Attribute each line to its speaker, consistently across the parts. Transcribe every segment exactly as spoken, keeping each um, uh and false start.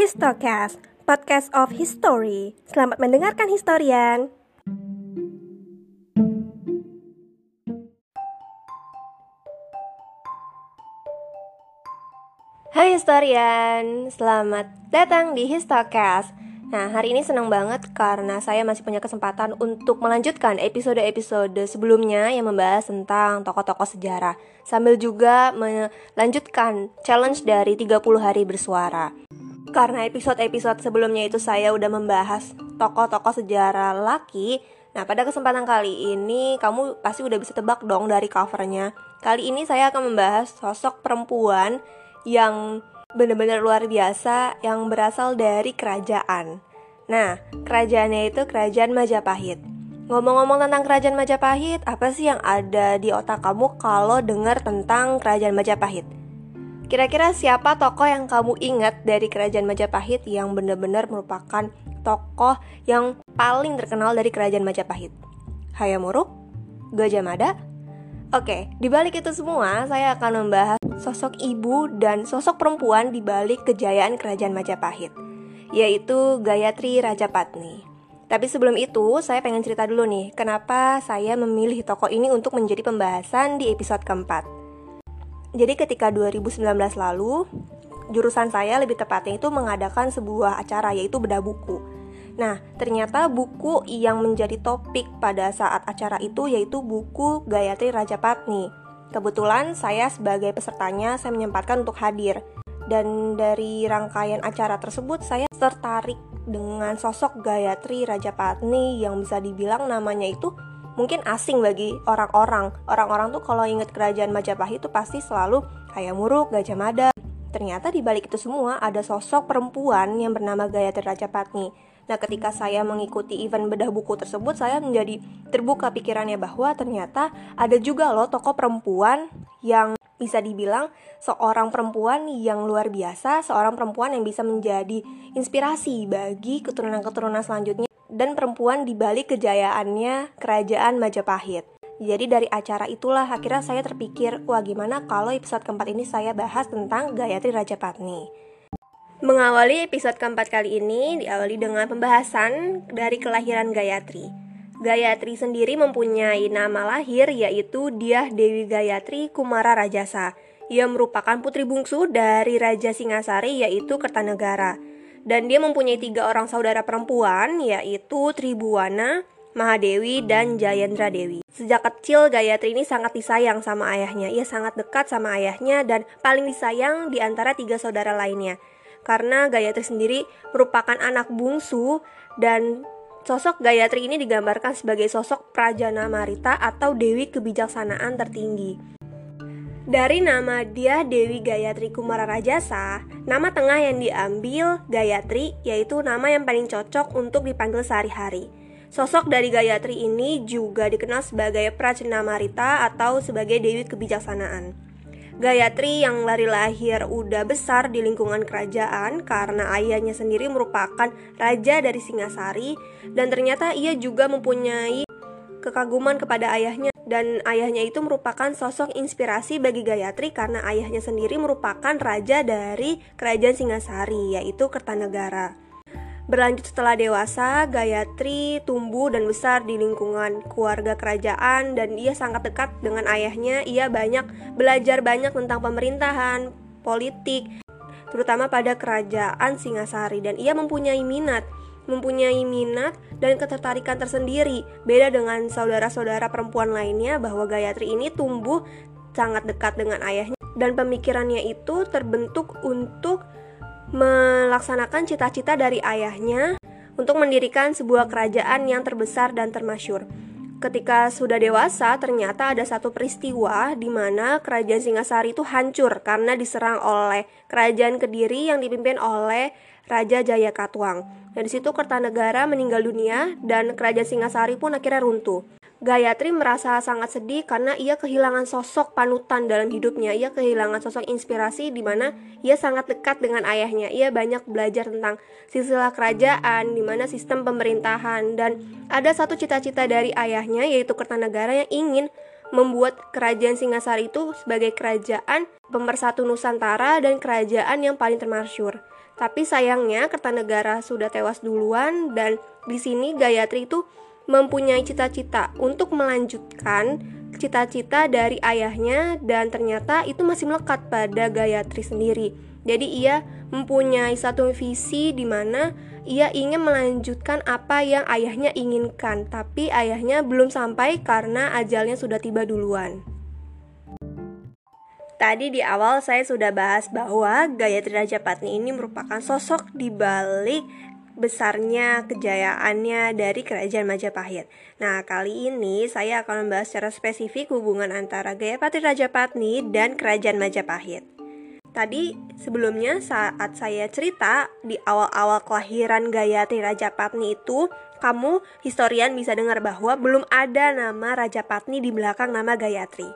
Speaker 1: Histocast, podcast of history. Selamat mendengarkan historian. Hai historian, selamat datang di Histocast. Nah, hari ini senang banget karena saya masih punya kesempatan untuk melanjutkan episode-episode sebelumnya yang membahas tentang tokoh-tokoh sejarah, sambil juga melanjutkan challenge dari tiga puluh hari bersuara. Karena episode-episode sebelumnya itu saya udah membahas tokoh-tokoh sejarah laki. Nah, pada kesempatan kali ini kamu pasti udah bisa tebak dong dari covernya. Kali ini saya akan membahas sosok perempuan yang benar-benar luar biasa yang berasal dari kerajaan. Nah, kerajaannya itu kerajaan Majapahit. Ngomong-ngomong tentang kerajaan Majapahit, apa sih yang ada di otak kamu kalau dengar tentang kerajaan Majapahit? Kira-kira siapa tokoh yang kamu ingat dari kerajaan Majapahit yang benar-benar merupakan tokoh yang paling terkenal dari kerajaan Majapahit? Hayam Wuruk? Gajah Mada? Oke, di balik itu semua, saya akan membahas sosok ibu dan sosok perempuan di balik kejayaan kerajaan Majapahit, yaitu Gayatri Rajapatni. Tapi sebelum itu, saya pengen cerita dulu nih, kenapa saya memilih tokoh ini untuk menjadi pembahasan di episode keempat. Jadi ketika dua ribu sembilan belas lalu, jurusan saya lebih tepatnya itu mengadakan sebuah acara, yaitu bedah buku. Nah, ternyata buku yang menjadi topik pada saat acara itu yaitu buku Gayatri Rajapatni. Kebetulan saya sebagai pesertanya, saya menyempatkan untuk hadir. Dan dari rangkaian acara tersebut, saya tertarik dengan sosok Gayatri Rajapatni yang bisa dibilang namanya itu mungkin asing bagi orang-orang. Orang-orang tuh kalau ingat kerajaan Majapahit itu pasti selalu Hayam Wuruk, Gajah Mada. Ternyata di balik itu semua ada sosok perempuan yang bernama Gayatri Rajapatni. Nah, ketika saya mengikuti event bedah buku tersebut, saya menjadi terbuka pikirannya bahwa ternyata ada juga loh tokoh perempuan yang bisa dibilang seorang perempuan yang luar biasa, seorang perempuan yang bisa menjadi inspirasi bagi keturunan-keturunan selanjutnya dan perempuan di balik kejayaannya kerajaan Majapahit. Jadi dari acara itulah akhirnya saya terpikir, wah gimana kalau episode keempat ini saya bahas tentang Gayatri Rajapatni. Mengawali episode keempat kali ini diawali dengan pembahasan dari kelahiran Gayatri. Gayatri sendiri mempunyai nama lahir yaitu Dyah Dewi Gayatri Kumara Rajasa. Ia merupakan putri bungsu dari Raja Singasari yaitu Kertanegara. Dan dia mempunyai tiga orang saudara perempuan yaitu Tribhuwana, Mahadewi, dan Jayendra Dewi. Sejak kecil Gayatri ini sangat disayang sama ayahnya. Ia sangat dekat sama ayahnya dan paling disayang di antara tiga saudara lainnya. Karena Gayatri sendiri merupakan anak bungsu dan sosok Gayatri ini digambarkan sebagai sosok Prajana Marita atau Dewi Kebijaksanaan tertinggi. Dari nama Dyah Dewi Gayatri Kumara Rajasa, nama tengah yang diambil Gayatri yaitu nama yang paling cocok untuk dipanggil sehari-hari. Sosok dari Gayatri ini juga dikenal sebagai Prajana Marita atau sebagai Dewi Kebijaksanaan. Gayatri yang lari lahir udah besar di lingkungan kerajaan karena ayahnya sendiri merupakan raja dari Singasari dan ternyata ia juga mempunyai kekaguman kepada ayahnya dan ayahnya itu merupakan sosok inspirasi bagi Gayatri karena ayahnya sendiri merupakan raja dari kerajaan Singasari yaitu Kertanegara. Berlanjut setelah dewasa, Gayatri tumbuh dan besar di lingkungan keluarga kerajaan dan ia sangat dekat dengan ayahnya. Ia banyak belajar banyak tentang pemerintahan, politik, terutama pada kerajaan Singasari dan ia mempunyai minat, mempunyai minat dan ketertarikan tersendiri. Beda dengan saudara-saudara perempuan lainnya bahwa Gayatri ini tumbuh sangat dekat dengan ayahnya dan pemikirannya itu terbentuk untuk melaksanakan cita-cita dari ayahnya untuk mendirikan sebuah kerajaan yang terbesar dan termasyur. Ketika sudah dewasa, ternyata ada satu peristiwa di mana kerajaan Singasari itu hancur karena diserang oleh kerajaan Kediri yang dipimpin oleh Raja Jayakatwang. Dan di situ Kertanegara meninggal dunia dan kerajaan Singasari pun akhirnya runtuh. Gayatri merasa sangat sedih karena ia kehilangan sosok panutan dalam hidupnya. Ia kehilangan sosok inspirasi di mana ia sangat dekat dengan ayahnya. Ia banyak belajar tentang silsilah kerajaan, di mana sistem pemerintahan dan ada satu cita-cita dari ayahnya yaitu Kertanegara yang ingin membuat kerajaan Singasari itu sebagai kerajaan pemersatu Nusantara dan kerajaan yang paling termasyur. Tapi sayangnya Kertanegara sudah tewas duluan, dan di sini Gayatri itu mempunyai cita-cita untuk melanjutkan cita-cita dari ayahnya, dan ternyata itu masih melekat pada Gayatri sendiri. Jadi ia mempunyai satu visi di mana ia ingin melanjutkan apa yang ayahnya inginkan, tapi ayahnya belum sampai karena ajalnya sudah tiba duluan. Tadi di awal saya sudah bahas bahwa Gayatri Rajapatni ini merupakan sosok di balik besarnya kejayaannya dari Kerajaan Majapahit. Nah, kali ini saya akan membahas secara spesifik hubungan antara Gayatri Rajapatni dan Kerajaan Majapahit. Tadi sebelumnya saat saya cerita di awal-awal kelahiran Gayatri Rajapatni itu, kamu historian bisa dengar bahwa belum ada nama Rajapatni di belakang nama Gayatri.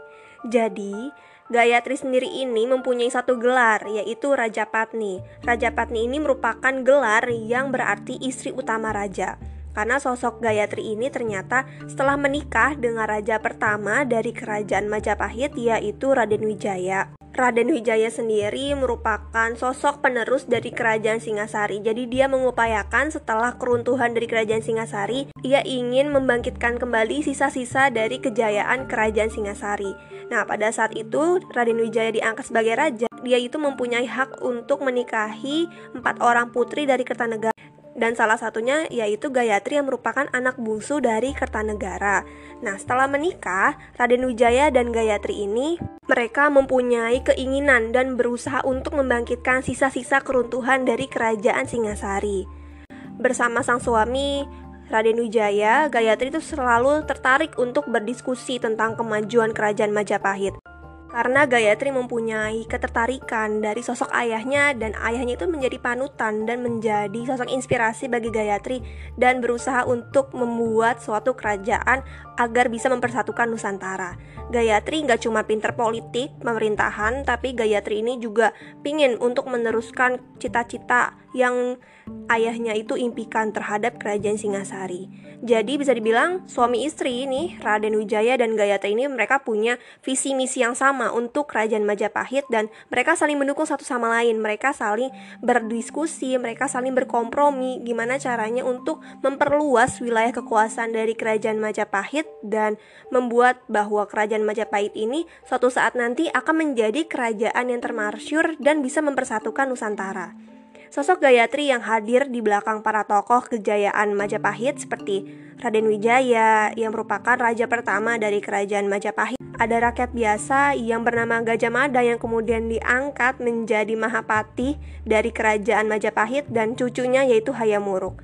Speaker 1: Jadi Gayatri sendiri ini mempunyai satu gelar, yaitu Rajapatni. Rajapatni ini merupakan gelar yang berarti istri utama raja. Karena sosok Gayatri ini ternyata setelah menikah dengan raja pertama dari Kerajaan Majapahit, yaitu Raden Wijaya. Raden Wijaya sendiri merupakan sosok penerus dari Kerajaan Singasari. Jadi dia mengupayakan setelah keruntuhan dari Kerajaan Singasari, ia ingin membangkitkan kembali sisa-sisa dari kejayaan Kerajaan Singasari. Nah, pada saat itu Raden Wijaya diangkat sebagai raja. Dia itu mempunyai hak untuk menikahi empat orang putri dari Kertanegara, dan salah satunya yaitu Gayatri yang merupakan anak bungsu dari Kertanegara. Nah, setelah menikah, Raden Wijaya dan Gayatri ini mereka mempunyai keinginan dan berusaha untuk membangkitkan sisa-sisa keruntuhan dari Kerajaan Singasari. Bersama sang suami Raden Wijaya, Gayatri itu selalu tertarik untuk berdiskusi tentang kemajuan Kerajaan Majapahit. Karena Gayatri mempunyai ketertarikan dari sosok ayahnya, dan ayahnya itu menjadi panutan dan menjadi sosok inspirasi bagi Gayatri, dan berusaha untuk membuat suatu kerajaan agar bisa mempersatukan Nusantara. Gayatri nggak cuma pinter politik, pemerintahan, tapi Gayatri ini juga pingin untuk meneruskan cita-cita yang ayahnya itu impikan terhadap Kerajaan Singasari. Jadi bisa dibilang suami istri ini, Raden Wijaya dan Gayatri ini, mereka punya visi misi yang sama untuk Kerajaan Majapahit, dan mereka saling mendukung satu sama lain. Mereka saling berdiskusi, mereka saling berkompromi gimana caranya untuk memperluas wilayah kekuasaan dari Kerajaan Majapahit dan membuat bahwa Kerajaan Majapahit ini suatu saat nanti akan menjadi kerajaan yang termasyhur dan bisa mempersatukan Nusantara. Sosok Gayatri yang hadir di belakang para tokoh kejayaan Majapahit seperti Raden Wijaya yang merupakan raja pertama dari Kerajaan Majapahit. Ada rakyat biasa yang bernama Gajah Mada yang kemudian diangkat menjadi Mahapati dari Kerajaan Majapahit, dan cucunya yaitu Hayam Wuruk.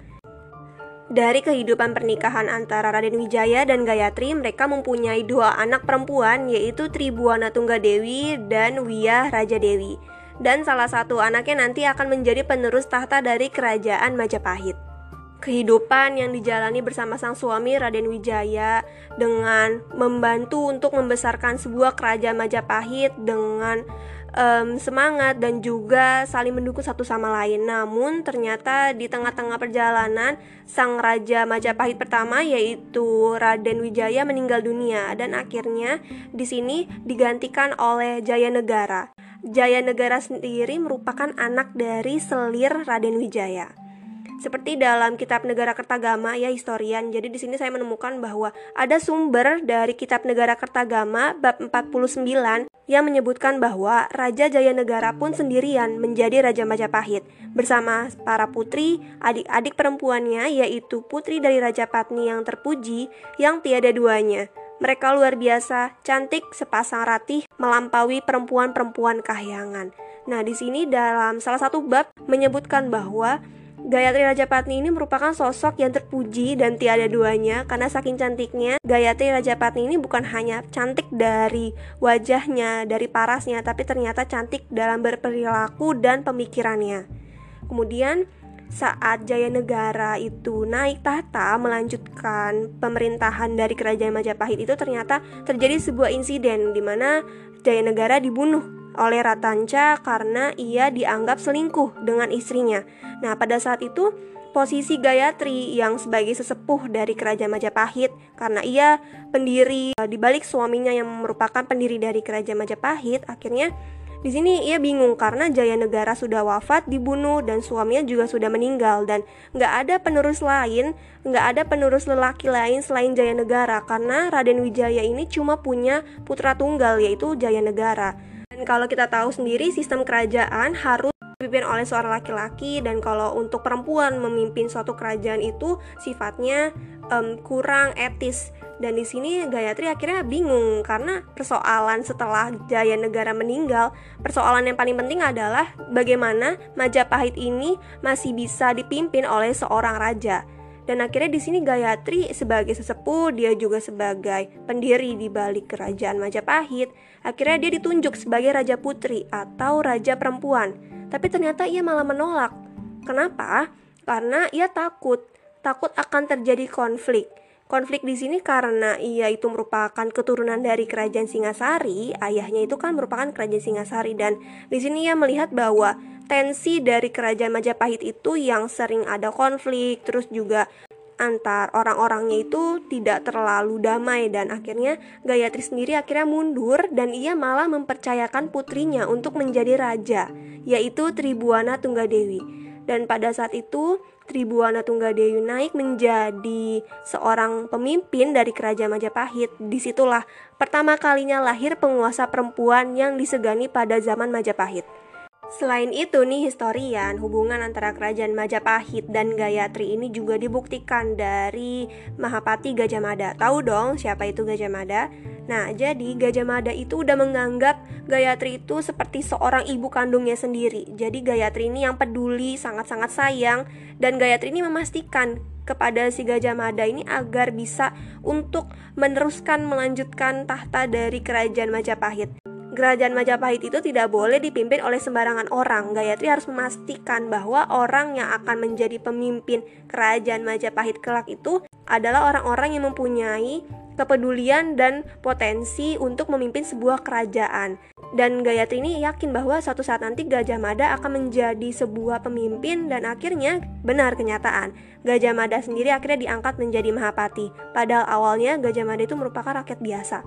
Speaker 1: Dari kehidupan pernikahan antara Raden Wijaya dan Gayatri, mereka mempunyai dua anak perempuan, yaitu Tribuana Tunggadewi dan Wiyah Raja Dewi. Dan salah satu anaknya nanti akan menjadi penerus tahta dari Kerajaan Majapahit. Kehidupan yang dijalani bersama sang suami Raden Wijaya dengan membantu untuk membesarkan sebuah kerajaan Majapahit dengan um, semangat dan juga saling mendukung satu sama lain. Namun ternyata di tengah-tengah perjalanan sang raja Majapahit pertama yaitu Raden Wijaya meninggal dunia, dan akhirnya di sini digantikan oleh Jayanegara. Jayanegara sendiri merupakan anak dari selir Raden Wijaya. Seperti dalam kitab Negara Kertagama ya historian. Jadi di sini saya menemukan bahwa ada sumber dari kitab Negara Kertagama bab empat puluh sembilan yang menyebutkan bahwa Raja Jayanegara pun sendirian menjadi Raja Majapahit bersama para putri, adik-adik perempuannya, yaitu putri dari Rajapatni yang terpuji yang tiada duanya. Mereka luar biasa, cantik, sepasang ratih, melampaui perempuan-perempuan kahyangan. Nah, di sini dalam salah satu bab menyebutkan bahwa Gayatri Rajapatni ini merupakan sosok yang terpuji dan tiada duanya, karena saking cantiknya, Gayatri Rajapatni ini bukan hanya cantik dari wajahnya, dari parasnya, tapi ternyata cantik dalam berperilaku dan pemikirannya. Kemudian saat Jayanegara itu naik tahta melanjutkan pemerintahan dari Kerajaan Majapahit, itu ternyata terjadi sebuah insiden di mana Jayanegara dibunuh oleh Ratanca karena ia dianggap selingkuh dengan istrinya. Nah, pada saat itu posisi Gayatri yang sebagai sesepuh dari Kerajaan Majapahit, karena ia pendiri di balik suaminya yang merupakan pendiri dari Kerajaan Majapahit, akhirnya Di sini ia bingung karena Jayanegara sudah wafat, dibunuh, dan suaminya juga sudah meninggal, dan nggak ada penerus lain, nggak ada penerus lelaki lain selain Jayanegara karena Raden Wijaya ini cuma punya putra tunggal yaitu Jayanegara. Dan kalau kita tahu sendiri sistem kerajaan harus dipimpin oleh seorang laki-laki, dan kalau untuk perempuan memimpin suatu kerajaan itu sifatnya um, kurang etis. Dan di sini Gayatri akhirnya bingung karena persoalan setelah Jayanegara meninggal, persoalan yang paling penting adalah bagaimana Majapahit ini masih bisa dipimpin oleh seorang raja. Dan akhirnya di sini Gayatri sebagai sesepuh, dia juga sebagai pendiri di balik kerajaan Majapahit, akhirnya dia ditunjuk sebagai raja putri atau raja perempuan. Tapi ternyata ia malah menolak. Kenapa? Karena ia takut, takut akan terjadi konflik. Konflik di sini karena ia itu merupakan keturunan dari kerajaan Singasari, ayahnya itu kan merupakan kerajaan Singasari, dan di sini ia melihat bahwa tensi dari kerajaan Majapahit itu yang sering ada konflik, terus juga antar orang-orangnya itu tidak terlalu damai, dan akhirnya Gayatri sendiri akhirnya mundur dan ia malah mempercayakan putrinya untuk menjadi raja, yaitu Tribuana Tunggadewi. Dan pada saat itu Tribuana Tunggadewi naik menjadi seorang pemimpin dari kerajaan Majapahit. Disitulah pertama kalinya lahir penguasa perempuan yang disegani pada zaman Majapahit. Selain itu nih historian, hubungan antara kerajaan Majapahit dan Gayatri ini juga dibuktikan dari Mahapati Gajah Mada. Tahu dong siapa itu Gajah Mada? Nah, jadi Gajah Mada itu udah menganggap Gayatri itu seperti seorang ibu kandungnya sendiri. Jadi Gayatri ini yang peduli, sangat-sangat sayang, dan Gayatri ini memastikan kepada si Gajah Mada ini agar bisa untuk meneruskan melanjutkan tahta dari kerajaan Majapahit. Kerajaan Majapahit itu tidak boleh dipimpin oleh sembarangan orang. Gayatri harus memastikan bahwa orang yang akan menjadi pemimpin kerajaan Majapahit kelak itu adalah orang-orang yang mempunyai kepedulian dan potensi untuk memimpin sebuah kerajaan. Dan Gayatri ini yakin bahwa suatu saat nanti Gajah Mada akan menjadi sebuah pemimpin, dan akhirnya benar kenyataan. Gajah Mada sendiri akhirnya diangkat menjadi Mahapati. Padahal awalnya Gajah Mada itu merupakan rakyat biasa.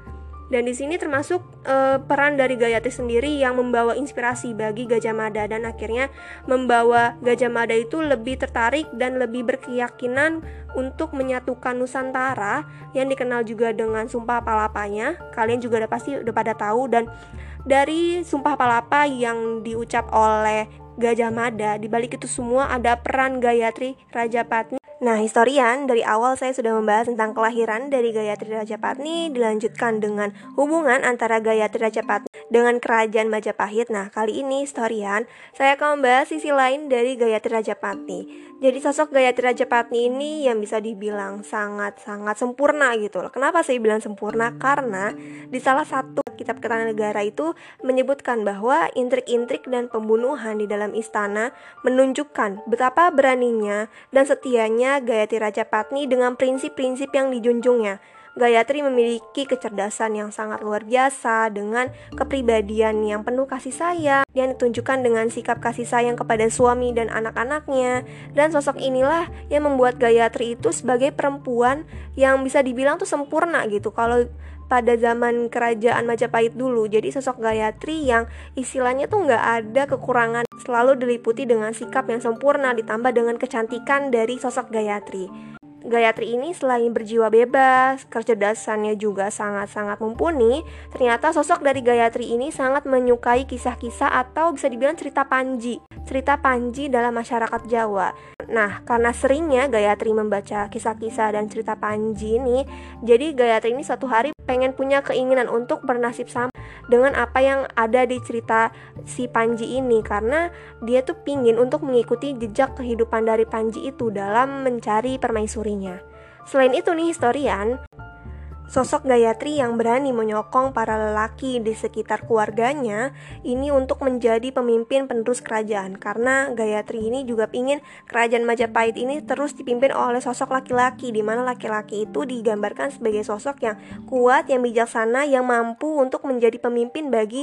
Speaker 1: Dan di sini termasuk e, peran dari Gayatri sendiri yang membawa inspirasi bagi Gajah Mada, dan akhirnya membawa Gajah Mada itu lebih tertarik dan lebih berkeyakinan untuk menyatukan Nusantara yang dikenal juga dengan Sumpah Palapanya. Kalian juga udah pasti udah pada tahu, dan dari Sumpah Palapa yang diucap oleh Gajah Mada, di balik itu semua ada peran Gayatri Rajapatni. Nah, historian, dari awal saya sudah membahas tentang kelahiran dari Gayatri Rajapatni, dilanjutkan dengan hubungan antara Gayatri Rajapatni dengan kerajaan Majapahit. Nah, kali ini historian, saya akan membahas sisi lain dari Gayatri Rajapatni. Jadi sosok Gayatri Rajapatni ini yang bisa dibilang sangat-sangat sempurna gitu loh. Kenapa saya bilang sempurna? Karena di salah satu kitab Kertanegara itu menyebutkan bahwa intrik-intrik dan pembunuhan di dalam istana menunjukkan betapa beraninya dan setianya Gayatri Rajapatni dengan prinsip-prinsip yang dijunjungnya. Gayatri memiliki kecerdasan yang sangat luar biasa dengan kepribadian yang penuh kasih sayang yang ditunjukkan dengan sikap kasih sayang kepada suami dan anak-anaknya. Dan sosok inilah yang membuat Gayatri itu sebagai perempuan yang bisa dibilang tuh sempurna gitu kalau pada zaman kerajaan Majapahit dulu. Jadi sosok Gayatri yang istilahnya tuh nggak ada kekurangan, selalu diliputi dengan sikap yang sempurna ditambah dengan kecantikan dari sosok Gayatri. Gayatri ini selain berjiwa bebas, kecerdasannya juga sangat-sangat mumpuni. Ternyata sosok dari Gayatri ini sangat menyukai kisah-kisah atau bisa dibilang cerita Panji. Cerita Panji dalam masyarakat Jawa. Nah, karena seringnya Gayatri membaca kisah-kisah dan cerita Panji ini, jadi Gayatri ini suatu hari pengen punya keinginan untuk bernasib sama dengan apa yang ada di cerita si Panji ini, karena dia tuh pingin untuk mengikuti jejak kehidupan dari Panji itu dalam mencari permaisurinya. Selain itu nih historian, sosok Gayatri yang berani menyokong para lelaki di sekitar keluarganya ini untuk menjadi pemimpin penerus kerajaan, karena Gayatri ini juga ingin kerajaan Majapahit ini terus dipimpin oleh sosok laki-laki, di mana laki-laki itu digambarkan sebagai sosok yang kuat, yang bijaksana, yang mampu untuk menjadi pemimpin bagi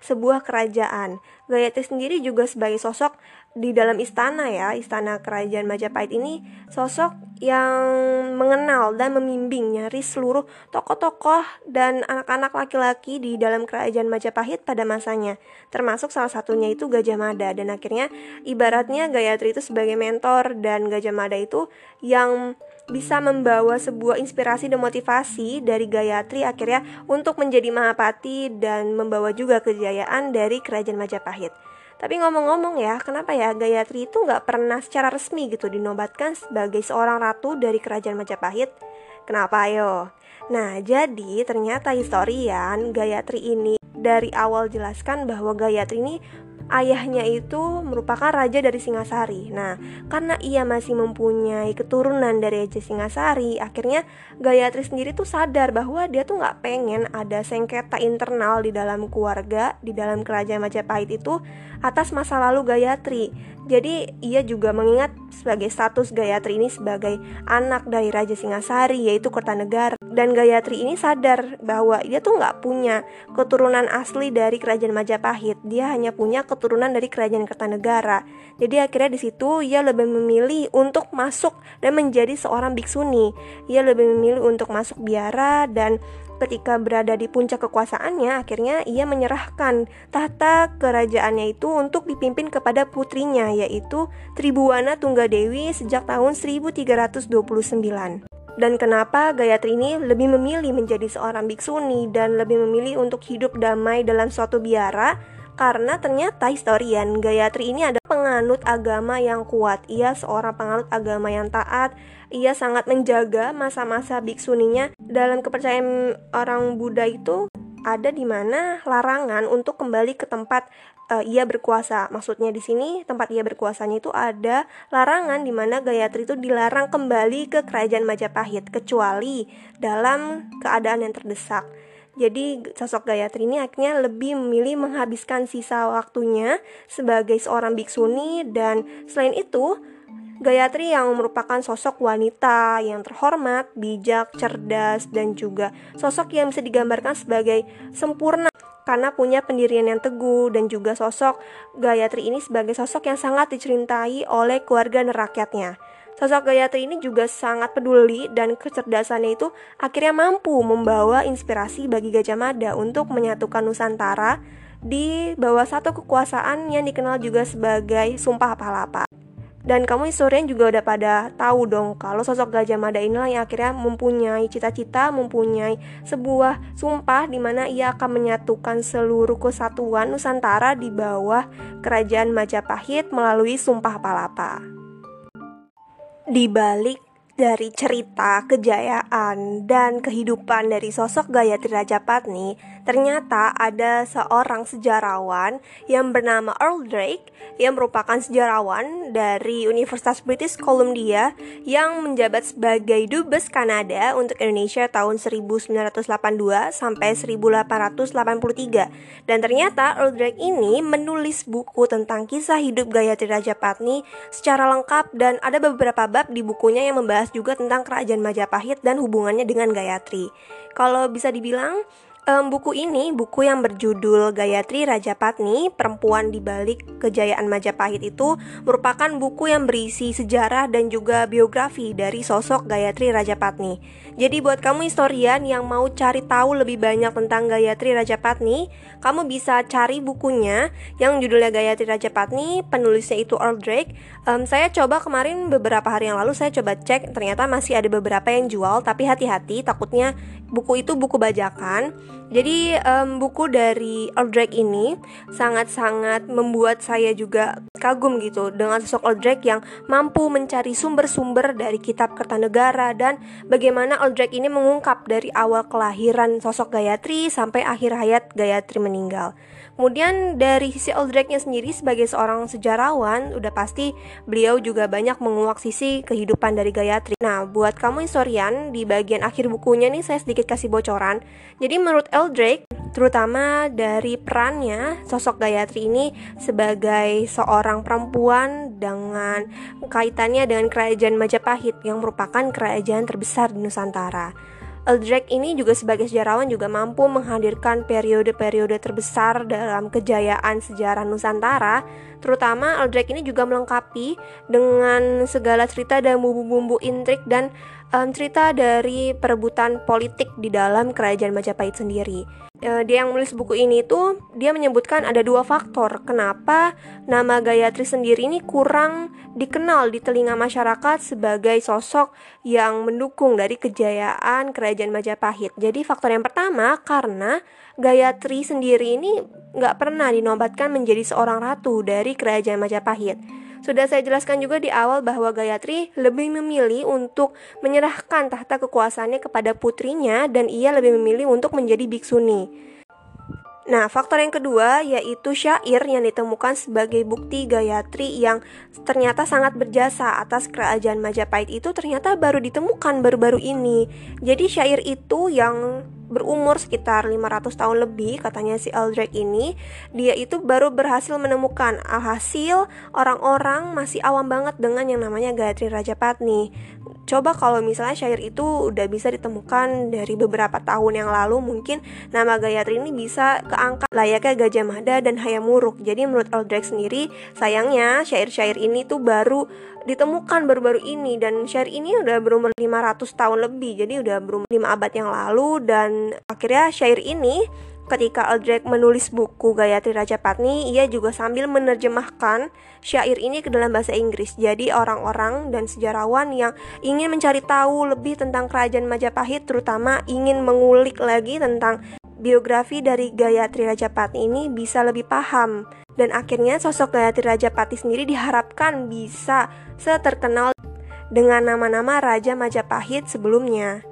Speaker 1: sebuah kerajaan. Gayatri sendiri juga sebagai sosok di dalam istana ya, istana kerajaan Majapahit ini sosok yang mengenal dan membimbing nyaris seluruh tokoh-tokoh dan anak-anak laki-laki di dalam kerajaan Majapahit pada masanya, termasuk salah satunya itu Gajah Mada. Dan akhirnya ibaratnya Gayatri itu sebagai mentor dan Gajah Mada itu yang bisa membawa sebuah inspirasi dan motivasi dari Gayatri akhirnya untuk menjadi Mahapati dan membawa juga kejayaan dari kerajaan Majapahit. Tapi ngomong-ngomong ya, kenapa ya Gayatri itu nggak pernah secara resmi gitu dinobatkan sebagai seorang ratu dari kerajaan Majapahit? Kenapa ayo? Nah, jadi ternyata historian Gayatri ini dari awal jelaskan bahwa Gayatri ini ayahnya itu merupakan raja dari Singasari. Nah, karena ia masih mempunyai keturunan dari Raja Singasari, akhirnya Gayatri sendiri tuh sadar bahwa dia tuh nggak pengen ada sengketa internal di dalam keluarga, di dalam kerajaan Majapahit itu atas masa lalu Gayatri. Jadi ia juga mengingat sebagai status Gayatri ini sebagai anak dari Raja Singasari, yaitu Kertanegara. Dan Gayatri ini sadar bahwa dia tuh nggak punya keturunan asli dari kerajaan Majapahit. Dia hanya punya keturunan dari kerajaan Kertanegara. Jadi akhirnya di situ ia lebih memilih untuk masuk dan menjadi seorang biksuni. Ia lebih memilih untuk masuk biara, dan ketika berada di puncak kekuasaannya, akhirnya ia menyerahkan tahta kerajaannya itu untuk dipimpin kepada putrinya, yaitu Tribuana Tunggadewi sejak tahun seribu tiga ratus dua puluh sembilan. Dan kenapa Gayatri ini lebih memilih menjadi seorang biksuni dan lebih memilih untuk hidup damai dalam suatu biara? Karena ternyata historian Gayatri ini adalah penganut agama yang kuat. Ia seorang penganut agama yang taat. Ia sangat menjaga masa-masa biksuninya. Dalam kepercayaan orang Buddha itu ada di mana larangan untuk kembali ke tempat uh, ia berkuasa. Maksudnya di sini tempat ia berkuasanya itu ada larangan di mana Gayatri itu dilarang kembali ke kerajaan Majapahit kecuali dalam keadaan yang terdesak. Jadi sosok Gayatri ini akhirnya lebih memilih menghabiskan sisa waktunya sebagai seorang biksuni. Dan selain itu, Gayatri yang merupakan sosok wanita yang terhormat, bijak, cerdas, dan juga sosok yang bisa digambarkan sebagai sempurna karena punya pendirian yang teguh. Dan juga sosok Gayatri ini sebagai sosok yang sangat dicintai oleh keluarga dan rakyatnya. Sosok Gayatri ini juga sangat peduli dan kecerdasannya itu akhirnya mampu membawa inspirasi bagi Gajah Mada untuk menyatukan Nusantara di bawah satu kekuasaan yang dikenal juga sebagai Sumpah Palapa. Dan kamu historian juga udah pada tahu dong kalau sosok Gajah Mada inilah yang akhirnya mempunyai cita-cita, mempunyai sebuah sumpah di mana ia akan menyatukan seluruh kesatuan Nusantara di bawah kerajaan Majapahit melalui Sumpah Palapa. Di balik dari cerita kejayaan dan kehidupan dari sosok Gayatri Rajapatni, ternyata ada seorang sejarawan yang bernama Earl Drake yang merupakan sejarawan dari Universitas British Columbia yang menjabat sebagai Dubes Kanada untuk Indonesia tahun seribu sembilan ratus delapan puluh dua sampai seribu delapan ratus delapan puluh tiga. Dan ternyata Earl Drake ini menulis buku tentang kisah hidup Gayatri Rajapatni secara lengkap, dan ada beberapa bab di bukunya yang membahas juga tentang kerajaan Majapahit dan hubungannya dengan Gayatri. Kalau bisa dibilang um, buku ini buku yang berjudul Gayatri Rajapatni, Perempuan di Balik Kejayaan Majapahit itu merupakan buku yang berisi sejarah dan juga biografi dari sosok Gayatri Rajapatni. Jadi buat kamu historian yang mau cari tahu lebih banyak tentang Gayatri Rajapatni, kamu bisa cari bukunya yang judulnya Gayatri Rajapatni, penulisnya itu Earl Drake. Um, saya coba kemarin beberapa hari yang lalu saya coba cek, ternyata masih ada beberapa yang jual, tapi hati-hati takutnya buku itu buku bajakan. Jadi um, buku dari Earl Drake ini sangat-sangat membuat saya juga kagum gitu dengan sosok Earl Drake yang mampu mencari sumber-sumber dari kitab Kertanegara dan bagaimana Earl Drake ini mengungkap dari awal kelahiran sosok Gayatri sampai akhir hayat Gayatri meninggal. Kemudian dari sisi Earl Drake-nya sendiri sebagai seorang sejarawan, udah pasti beliau juga banyak menguak sisi kehidupan dari Gayatri. Nah, buat kamu historian, di bagian akhir bukunya nih saya sedikit kasih bocoran. Jadi menurut Earl Drake, terutama dari perannya sosok Gayatri ini sebagai seorang perempuan dengan kaitannya dengan kerajaan Majapahit yang merupakan kerajaan terbesar di Nusantara. Eldred ini juga sebagai sejarawan juga mampu menghadirkan periode-periode terbesar dalam kejayaan sejarah Nusantara. Terutama Eldred ini juga melengkapi dengan segala cerita dan bumbu-bumbu intrik dan um, cerita dari perebutan politik di dalam kerajaan Majapahit sendiri. Uh, dia yang menulis buku ini tuh dia menyebutkan ada dua faktor kenapa nama Gayatri sendiri ini kurang dikenal di telinga masyarakat sebagai sosok yang mendukung dari kejayaan kerajaan Majapahit. Jadi faktor yang pertama karena Gayatri sendiri ini nggak pernah dinobatkan menjadi seorang ratu dari kerajaan Majapahit. Sudah saya jelaskan juga di awal bahwa Gayatri lebih memilih untuk menyerahkan tahta kekuasaannya kepada putrinya dan ia lebih memilih untuk menjadi biksuni. Nah, faktor yang kedua yaitu syair yang ditemukan sebagai bukti Gayatri yang ternyata sangat berjasa atas kerajaan Majapahit itu ternyata baru ditemukan baru-baru ini. Jadi syair itu yang berumur sekitar lima ratus tahun lebih, katanya si Eldred ini, dia itu baru berhasil menemukan. Alhasil orang-orang masih awam banget dengan yang namanya Gayatri Rajapatni. Coba kalau misalnya syair itu udah bisa ditemukan dari beberapa tahun yang lalu, mungkin nama Gayatri ini bisa keangkat layaknya Gajah Mada dan Hayam Wuruk. Jadi menurut Eldred sendiri, sayangnya syair-syair ini tuh baru ditemukan baru-baru ini, dan syair ini udah berumur lima ratus tahun lebih, jadi udah berumur lima abad yang lalu. Dan akhirnya syair ini ketika Eldred menulis buku Gayatri Rajapatni, ia juga sambil menerjemahkan syair ini ke dalam bahasa Inggris. Jadi orang-orang dan sejarawan yang ingin mencari tahu lebih tentang kerajaan Majapahit, terutama ingin mengulik lagi tentang biografi dari Gayatri Rajapatni ini, bisa lebih paham. Dan akhirnya sosok Gayatri Rajapati sendiri diharapkan bisa seterkenal dengan nama-nama Raja Majapahit sebelumnya.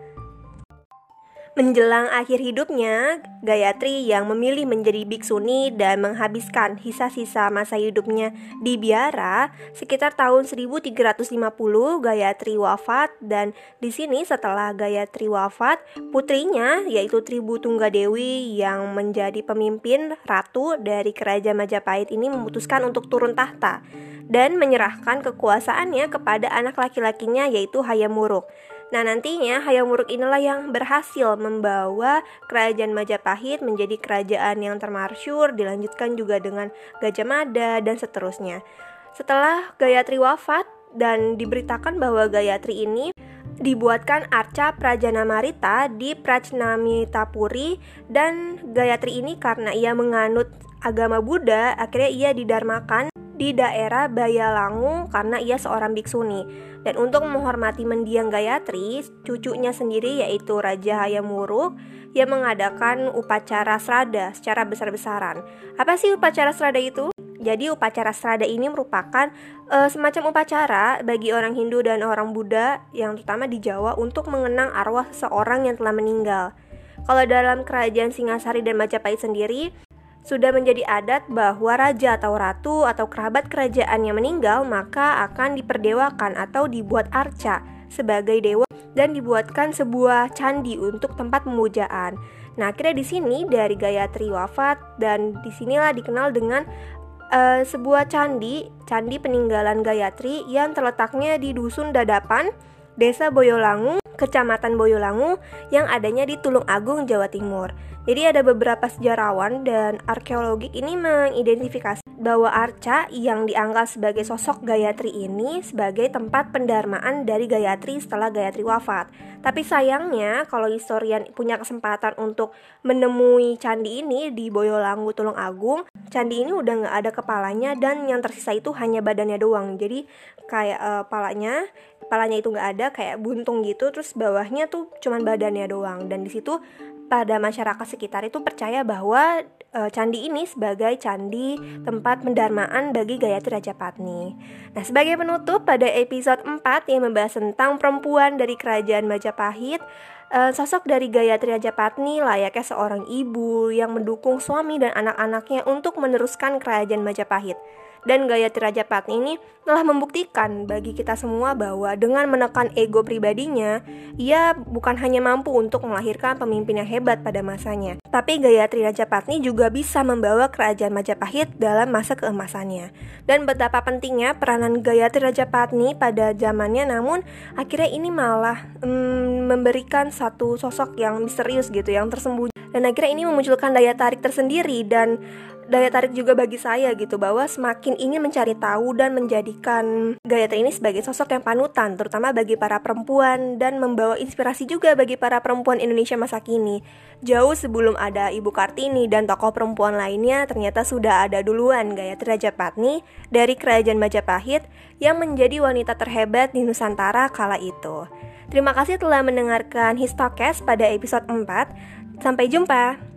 Speaker 1: Menjelang akhir hidupnya, Gayatri yang memilih menjadi biksuni dan menghabiskan sisa-sisa masa hidupnya di biara sekitar tahun seribu tiga ratus lima puluh, Gayatri wafat. Dan di sini setelah Gayatri wafat, putrinya yaitu Tribu Tunggadewi yang menjadi pemimpin ratu dari kerajaan Majapahit ini memutuskan untuk turun tahta dan menyerahkan kekuasaannya kepada anak laki-lakinya yaitu Hayam Wuruk. Nah, nantinya Hayam Wuruk inilah yang berhasil membawa kerajaan Majapahit menjadi kerajaan yang termasyhur, dilanjutkan juga dengan Gajah Mada dan seterusnya. Setelah Gayatri wafat dan diberitakan bahwa Gayatri ini dibuatkan arca Prajanamarita di Prajnamitapuri, dan Gayatri ini karena ia menganut agama Buddha, akhirnya ia didarmakan di daerah Bayalangu karena ia seorang biksuni. Dan untuk menghormati mendiang Gayatri, cucunya sendiri yaitu Raja Hayam Wuruk yang mengadakan upacara srada secara besar-besaran. Apa sih upacara srada itu? Jadi upacara srada ini merupakan uh, semacam upacara bagi orang Hindu dan orang Buddha yang terutama di Jawa untuk mengenang arwah seseorang yang telah meninggal. Kalau dalam kerajaan Singasari dan Majapahit sendiri, sudah menjadi adat bahwa raja atau ratu atau kerabat kerajaan yang meninggal maka akan diperdewakan atau dibuat arca sebagai dewa dan dibuatkan sebuah candi untuk tempat pemujaan. Nah, akhirnya di sini dari Gayatri wafat dan disinilah dikenal dengan uh, sebuah candi, candi peninggalan Gayatri yang terletaknya di Dusun Dadapan, Desa Boyolangu, Kecamatan Boyolangu yang adanya di Tulung Agung, Jawa Timur. Jadi ada beberapa sejarawan dan arkeologi ini mengidentifikasi bahwa arca yang dianggap sebagai sosok Gayatri ini sebagai tempat pendarmaan dari Gayatri setelah Gayatri wafat. Tapi sayangnya kalau historian punya kesempatan untuk menemui candi ini di Boyolangu, Tulung Agung, candi ini udah gak ada kepalanya dan yang tersisa itu hanya badannya doang. Jadi kayak uh, palanya Kepalanya itu nggak ada, kayak buntung gitu, terus bawahnya tuh cuman badannya doang. Dan di situ pada masyarakat sekitar itu percaya bahwa e, candi ini sebagai candi tempat pendarmaan bagi Gayatri Rajapatni. Nah, sebagai penutup pada episode empat yang membahas tentang perempuan dari kerajaan Majapahit, e, sosok dari Gayatri Rajapatni layaknya seorang ibu yang mendukung suami dan anak-anaknya untuk meneruskan kerajaan Majapahit. Dan Gayatri Rajapatni ini telah membuktikan bagi kita semua bahwa dengan menekan ego pribadinya, ia bukan hanya mampu untuk melahirkan pemimpin yang hebat pada masanya, tapi Gayatri Rajapatni juga bisa membawa kerajaan Majapahit dalam masa keemasannya. Dan betapa pentingnya peranan Gayatri Rajapatni pada zamannya, namun akhirnya ini malah hmm, memberikan satu sosok yang misterius gitu, yang tersembunyi. Dan akhirnya ini memunculkan daya tarik tersendiri dan daya tarik juga bagi saya gitu, bahwa semakin ingin mencari tahu dan menjadikan Gayatri ini sebagai sosok yang panutan, terutama bagi para perempuan, dan membawa inspirasi juga bagi para perempuan Indonesia masa kini. Jauh sebelum ada Ibu Kartini dan tokoh perempuan lainnya, ternyata sudah ada duluan Gayatri Rajapatni dari Kerajaan Majapahit yang menjadi wanita terhebat di Nusantara kala itu. Terima kasih telah mendengarkan Histocast pada episode empat. Sampai jumpa.